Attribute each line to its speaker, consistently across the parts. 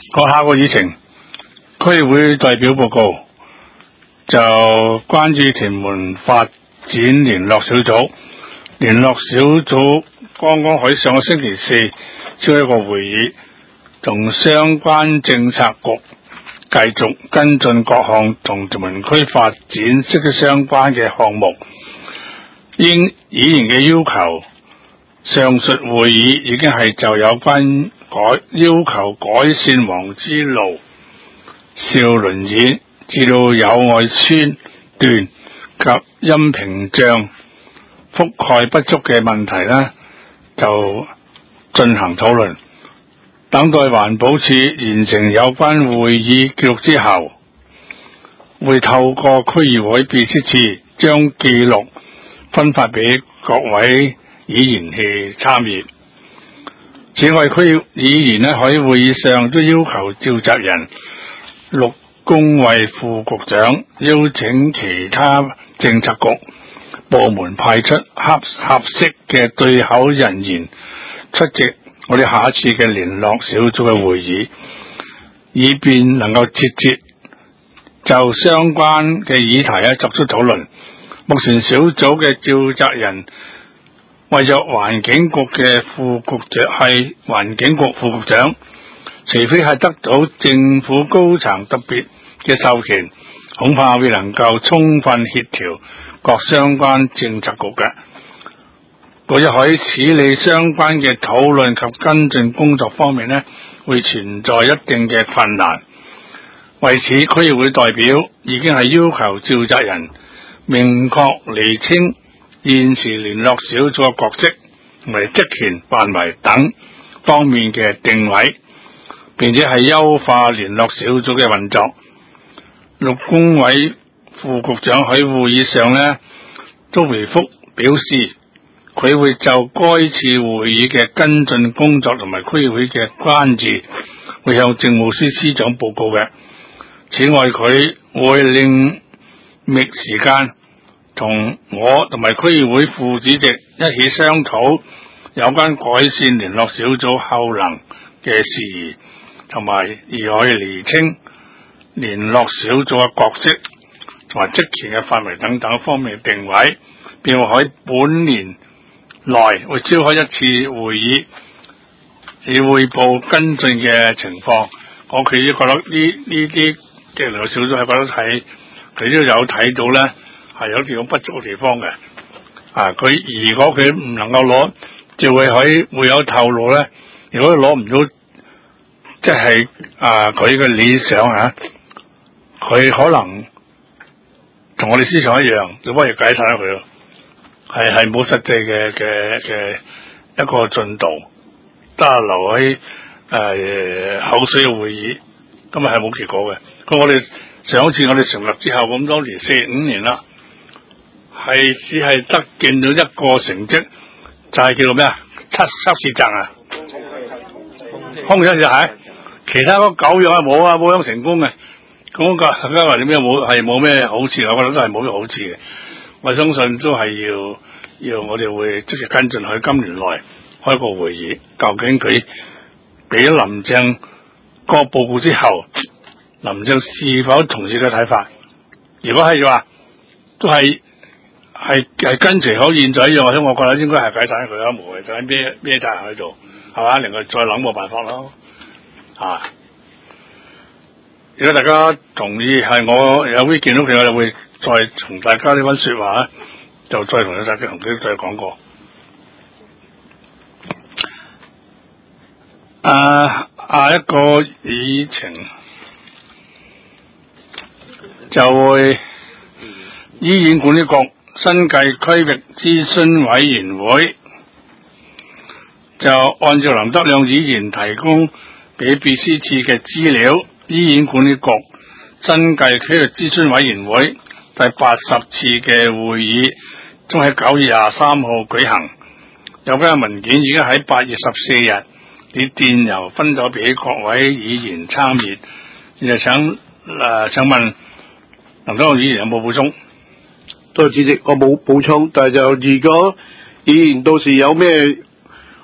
Speaker 1: 下個議程，區議會代表報告就關於屯門發展聯絡小組。聯絡小組剛剛喺上個星期四召開一個會議，同相關政策局繼續跟進各項同屯門區發展息息相關嘅項目。應議員嘅要求，上述會議已經係就有關要求改善黃之路、兆麟苑至到友愛村段及陰屏障覆蓋不足嘅問題呢，就進行討論。等待環保署完成有關會議記錄之後，會透過區議會秘書處將記錄分發俾各位議員去參與。此外，區議員喺會議上都要求召集人陸恭蕙副局長邀請其他政策局部門派出合適嘅對口人員出席我哋下一次嘅聯絡小組嘅會議，以便能夠節節就相關嘅議題作出討論。目前小組嘅召集人為咗環境局嘅副局長係環境局副局長，除非係得到政府高層特別嘅授權，恐怕未能夠充分協調各相關政策局嘅。為咗喺處理相關嘅討論及跟進工作方面呢，會存在一定嘅困難。為此，區議會代表已經係要求召集人明確釐清現時聯絡小組嘅角色同埋職權範圍等方面嘅定位，並且係優化聯絡小組嘅運作。陸恭蕙副局長喺會議上呢都回覆表示，佢會就該次會議嘅跟進工作同埋區議會嘅關注，會向政務司司長報告嘅。此外，佢會另覓時間同我同埋區議會副主席一起商討有關改善聯絡小組效能嘅事宜，同埋而可以釐清聯絡小組嘅角色同埋職權嘅範圍等等方面嘅定位，便會喺本年內會召開一次會議，以匯報跟進嘅情況。我佢都覺得呢啲嘅聯絡小組係覺得係佢都有睇到咧，係有啲不足嘅地方嘅。佢如果佢唔能夠攞，就會喺會有透露咧。如果攞唔到，即係佢嘅理想佢可能同我哋思想一樣，就不如解散咗佢咯。係冇實際嘅一個進度，得留喺口水嘅會議，今日係冇結果嘅。咁我哋上一次我哋成立之後咁多年4-5年啦，係只係得見到一個成績，就係叫做咩測試站空咗就係，其他嗰9樣冇樣成功嘅。咁個因為點樣冇咩好處，我覺得都係冇咩好處嘅。我相信都係要我哋會積極跟進喺今年內開個會議，究竟佢俾林鄭個報告之後，林鄭是否同意嘅睇法？如果係嘅話，都係跟隨好現在一樣，我覺得應該係解散佢啦，無謂就喺咩責任喺度，係嘛？另外再諗個辦法咯。如果大家同意，係我有啲見到佢，我就會再同大家呢番說話就再同大家再講過。下一個議程就會醫院管理局新界區域諮詢委員會，就按照林德亮議員提供俾秘書處嘅資料，醫院管理局新界區域諮詢委員會第80次嘅會議將喺9月23號舉行。有關文件已經喺8月14日以電郵分咗俾各位議員參閱。就請問林德亮議員有冇補充？
Speaker 2: 多謝主席，我冇補充，但係就如果議員到時有咩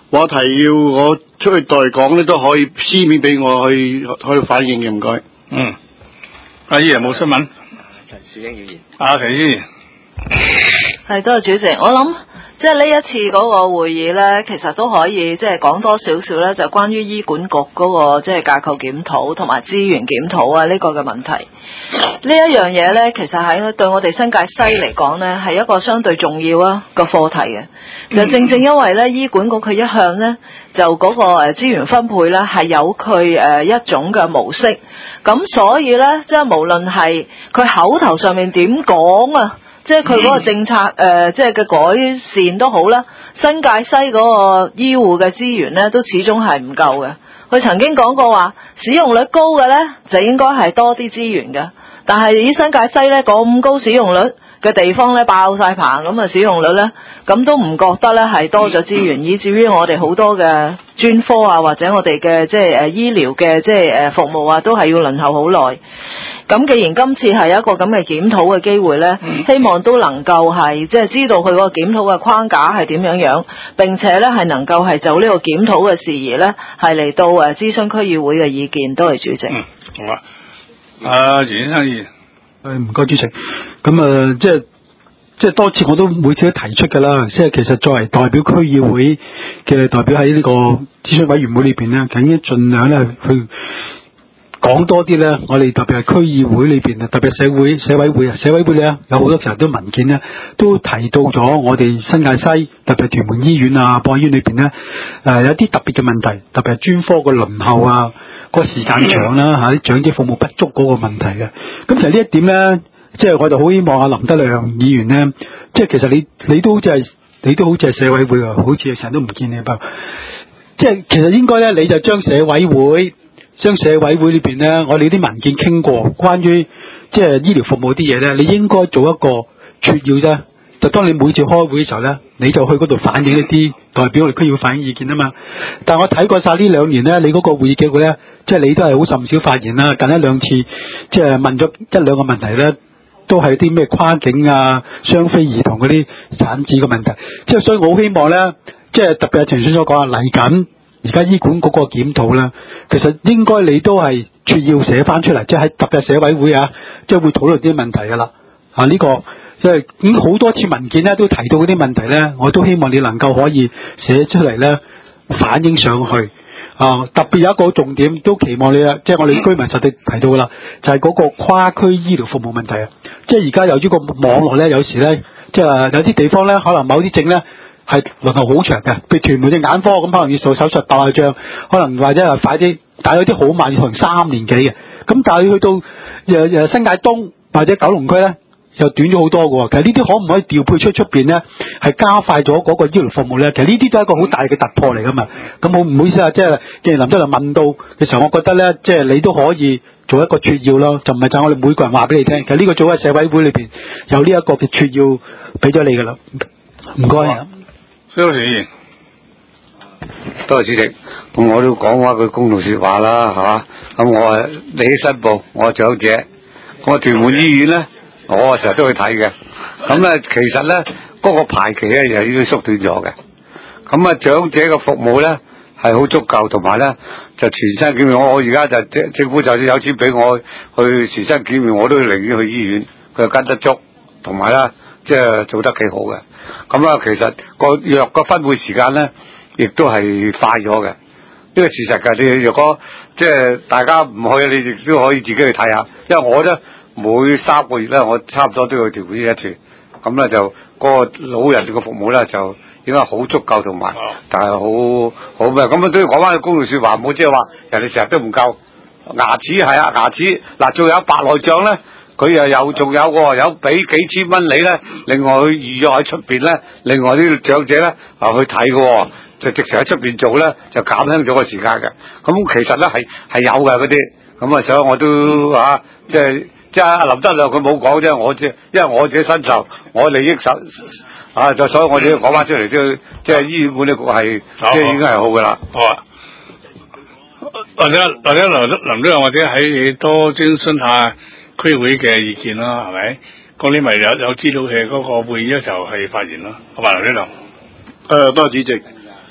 Speaker 2: 話題要我出去代講咧，都可以書面俾我去反映嘅，唔該。
Speaker 1: 阿姨有冇新聞？
Speaker 3: 陳樹英議員。
Speaker 1: 陳議員。
Speaker 4: 係，多謝主席。我諗即係呢一次嗰個會議咧，其實都可以即係講多少少咧，就關於醫管局嗰個即係架構檢討同埋資源檢討啊呢個嘅問題。呢一樣嘢咧，其實喺對我哋新界西嚟講咧，係一個相對重要啊個課題嘅。就正正因為咧，醫管局佢一向咧就嗰個資源分配咧係有佢一種嘅模式，咁所以咧即係無論係佢口頭上面點講啊。即係佢嗰個政策即係嘅改善都好啦，新界西嗰個醫護嘅資源咧都始終係唔夠嘅。佢曾經講過話，使用率高嘅咧就應該係多啲資源嘅，但係以新界西咧咁高使用率嘅地方咧爆晒棚咁啊，使用率咧咁都唔覺得咧係多咗資源，以至於我哋好多嘅專科啊或者我哋嘅即係醫療嘅即係服務啊都係要輪候好耐。咁既然今次係一個咁嘅檢討嘅機會咧，希望都能夠係即係知道佢個檢討嘅框架係點樣，並且咧係能夠係就呢個檢討嘅事宜咧係嚟到諮詢區議會嘅意見。多謝主席。
Speaker 1: 好啊。袁先生議員。
Speaker 5: 唔該主席。咁即係多次我都每次都提出㗎啦，即係其實作為代表區議會嘅代表喺呢個諮詢委員會裏邊咧，緊要盡量咧去講多啲咧，我哋特別係區議會裏邊啊，特別係社委會咧，有好多時候都文件咧都提到咗我哋新界西特別係屯門醫院啊、博愛醫院裏邊咧有啲特別嘅問題，特別係專科嘅輪候啊、個時間長啦啲長者服務不足嗰個問題嘅。咁其實呢一點咧，即係我就好希望阿林德亮議員咧，即係其實你都好似係社委會啊，好似成日都唔見你噃。即係其實應該咧，你就將社委會裏邊咧，我哋啲文件傾過，關於即係醫療服務啲嘢咧，你應該做一個撮要啫。就當你每次開會嘅時候咧，你就去嗰度反映一啲代表我哋區議會反映意見啊嘛。但係我睇過晒呢兩年咧，你嗰個會議記錄咧，即係你都係好甚少發言啦。近一兩次即係問咗一兩個問題咧，都係啲咩跨境啊、雙非兒童嗰啲產子嘅問題。即係所以我好希望咧，即係特別係陳先生所講啊，嚟緊。而家醫管局個檢討咧，其實應該你都係撮要寫翻出嚟，即係喺特別社委會啊，即係會討論啲問題噶啦。呢個即係已經好多次文件咧都提到嗰啲問題咧，我都希望你能夠可以寫出嚟咧，反映上去。特別有一個重點都期望你啊，即係我哋居民實地提到噶啦，就係嗰個跨區醫療服務問題啊。即係而家由於個網絡咧，有時咧，即係有啲地方咧，可能某啲症咧。係輪候好長嘅，譬如屯門隻眼科咁，可能要做手術白內障，可能或者係快啲，但係有啲好慢，要可能3年幾嘅。咁但係去到新界東或者九龍區咧，就短咗好多嘅喎。其實呢啲可唔可以調配出邊咧，係加快咗嗰個醫療服務咧？其實呢啲都係一個好大嘅突破嚟噶嘛。咁我唔好意思啊，即係既然林德亮問到嘅時候，我覺得咧，即係你都可以做一個撮要咯，就唔係就我哋每個人話俾你聽。其實呢個做喺社委會裏邊有呢一個嘅撮要俾咗你噶啦。唔該。
Speaker 1: 多謝
Speaker 3: 主席，咁我都講翻句公道說話啦，係嘛？咁我利益申報，我長者，我屯門醫院咧，我成日都去睇嘅。咁咧，其實咧嗰個排期咧又已經縮短咗嘅。咁啊，長者嘅服務咧係好足夠，同埋咧就全身檢驗。我而家就政府就算有錢俾我去全身檢驗，我都寧願去醫院，佢跟得足，同埋咧即係做得幾好嘅。咁啊，其實個藥個分配時間咧，亦都係快咗嘅。呢個事實㗎。你若果即係大家唔去，你亦都可以自己去睇下。因為我咧每3個月咧，我差唔多都要調配一次。咁咧就個老人嘅服務咧就應該好足夠，同埋但係好咩？咁啊都要講翻個公道説話，唔好即係話人哋成日都唔夠。牙齒係啊，牙齒嗱，仲有白內障咧。佢又仲有喎，有俾幾千蚊你咧，另外佢預約喺出邊咧，另外啲長者咧去睇嘅喎，就直情喺出邊做咧，就減輕咗個時間嘅。咁其實咧係有嘅嗰啲，咁啊所以我都即係林德亮佢冇講啫，因為我自己身受，我利益就所以我自己講翻出嚟，即係醫院管理局係即係已經係好嘅啦。
Speaker 1: 好啊，或者林德亮或者喺多諮詢下區會嘅意見啦，係咪？咁你咪有知道佢嗰個會議嘅時候係發言咯，好嘛？林德亮。
Speaker 2: 多謝主席。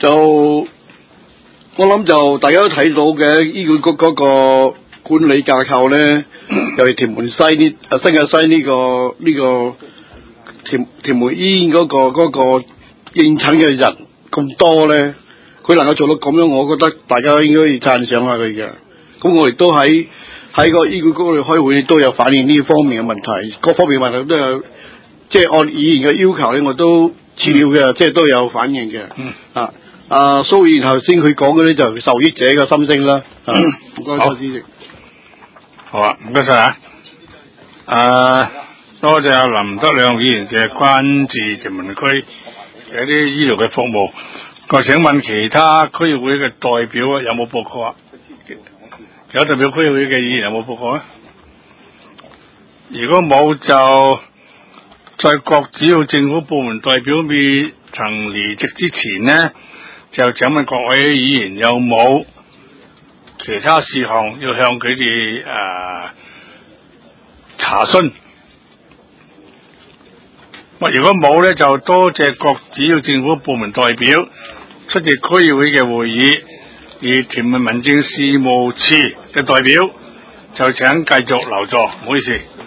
Speaker 2: 就我諗就大家都睇到嘅醫管局嗰個管理架構咧，尤其屯門西呢新界西呢個屯門醫院嗰個應診嘅人咁多咧，佢能夠做到咁樣，我覺得大家應該要讚賞下佢嘅。咁我哋都喺個醫管局度開會都有反映呢方面嘅問題，各方面問題都有，即係按議員嘅要求咧，我都資料嘅，即係都有反映嘅。蘇議員頭先佢講嘅咧就受益者嘅心聲啦。唔該，主席。
Speaker 1: 好啊，唔該晒啊。多謝阿林德亮議員嘅關注屯門區嘅一啲醫療嘅服務。我請問其他區議會嘅代表有冇報告啊？有代表區議會嘅議員有冇報告啊？如果冇，就在各主要政府部門代表未曾離職之前呢，就請問各位議員有冇其他事項要向佢哋查詢？如果冇呢，就多謝各主要政府部門代表出席區議會嘅會議，而屯門民政事務處嘅代表就請繼續留座，唔好意思。